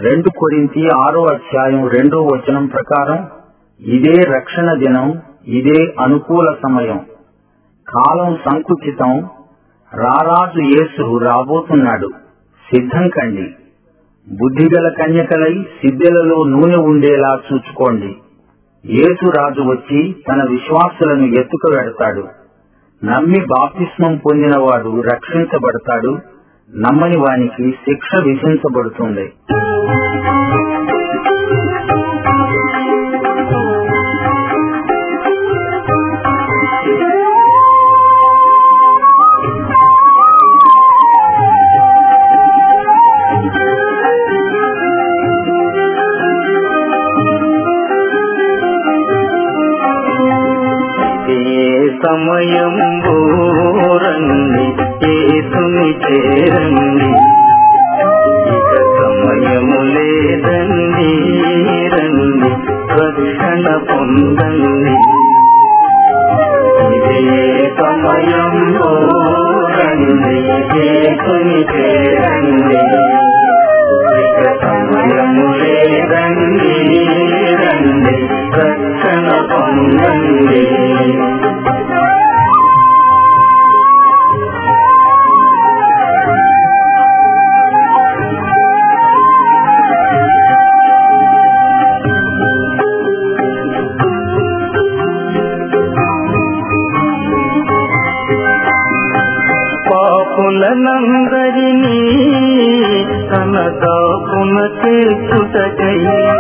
2 కొరింథీ 6:2 ప్రకారం ఇదే రక్షణ దినం, ఇదే అనుకూల సమయం. కాలం సంకుచితం, రారాజు యేసు రాబోతున్నాడు. సిద్ధం కండి. బుద్ధిగల కన్యకలై సిద్ధెలలో నూనె ఉండేలా చూచుకోండి. యేసు రాజు వచ్చి తన విశ్వాసులను ఎత్తుకు వెడతాడు. నమ్మి బాప్తిస్మం పొందినవాడు రక్షించబడతాడు, నమ్మని వానికి శిక్ష విధించబడుతుంది. సమయంబు రండి, యేసుని చేరండి, ఇక సమయము లేదండి, రండి రక్షణ పొందండి. ఇదే సమయంబు రండి, యేసుని చేరండి, ఇక సమయము లేదండి, రండి రక్షణ పొందండి. పాపులనందరినీ తన దాపున చేర్చుటకై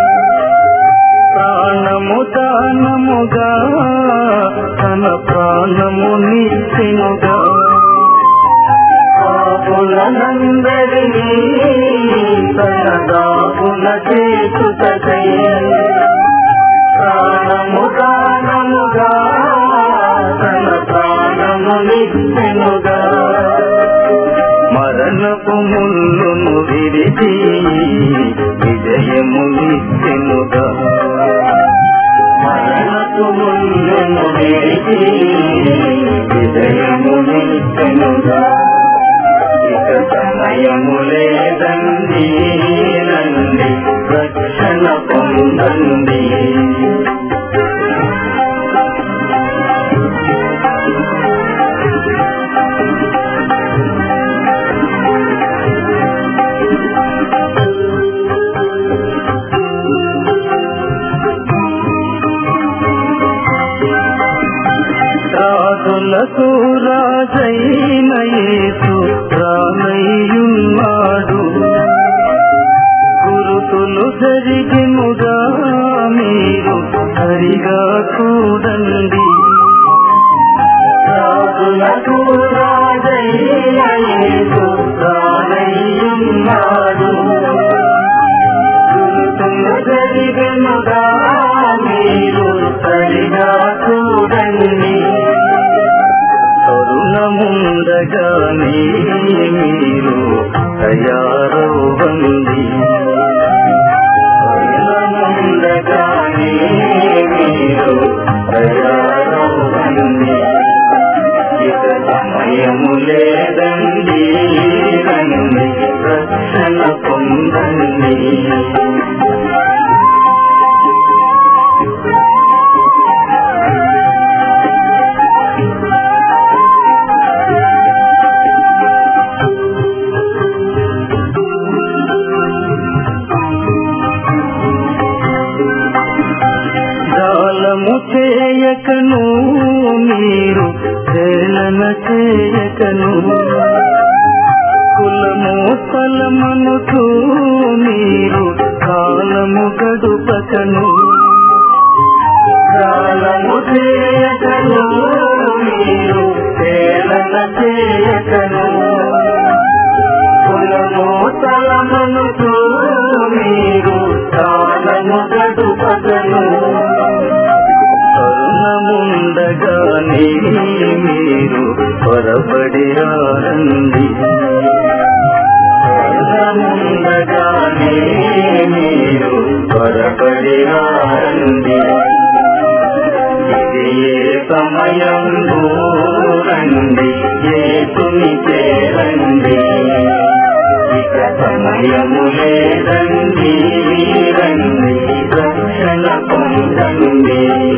ప్రాణము దానముగా తన ప్రాణము నిచ్చెనుగా. పాపులనందరినీ తన దాపున చేర్చుటకై ప్రాణము దానముగా తన ప్రాణము నిచ్చెనుగా. మరణపు ముళ్ళును విరిచి విజయమునిచ్చెనుగా. మరణపు ముళ్ళును విరిచి విజయమునిచ్చెనుగా. ఇక సమయము లేదండి, రండి రక్షణ పొందండి. రాజులకు రాజైన యేసు రానయ్యున్నాడు. గురుతులు జరిగినుగా మీరు సరిగా చూడండి. రాజులకు రాజైన యేసు రానయ్యున్నాడు. గురుతులు జరిగినుగా మీరు సరిగా చూడండి. తరుణముండగానే మీరు తయారవ్వండి. తరుణముండగానే మీరు తయారవ్వండి. ఇక సమయము లేదండి, రండి రక్షణ పొందండి. చేయకను మీరు హేళన చేయకను. కులము తలమనుచు మీరు కాలము గడుపకను. కాలము చేయకను మీరు హేళన చేయకను. కులము తలమనుచు మీరు కాలము గడుపకను. తరుణముండగానే మీరు పొరబడి రండి. తరుణముండగానే మీరు పొరబడి రండి. ఇది ఏ సమయం రండి, యేసుని చేరండి. ఇక సమయము లేదండి, రండి రక్షణ పొందండి.